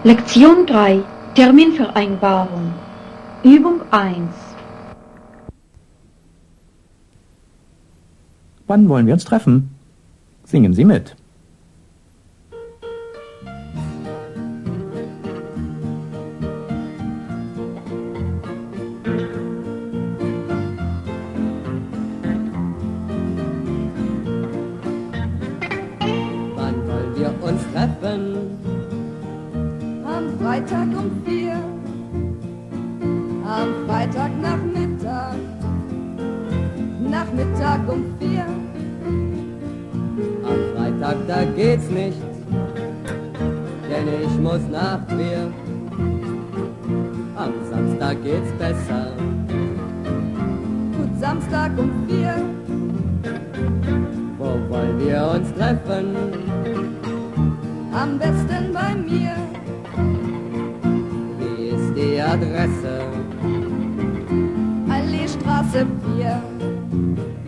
Lektion 3 Terminvereinbarung Übung 1 Wann wollen wir uns treffen? Singen Sie mit. Wann wollen wir uns treffen? Am Freitag um 4, am Freitagnachmittag, Nachmittag um 4. Am Freitag, da geht's nicht, denn ich muss nach Trier. Am Samstag geht's besser. Gut, Samstag um 4, Wo wollen wir uns treffen? am besten bei mir. Wie ist die Adresse? Alleestraße 4.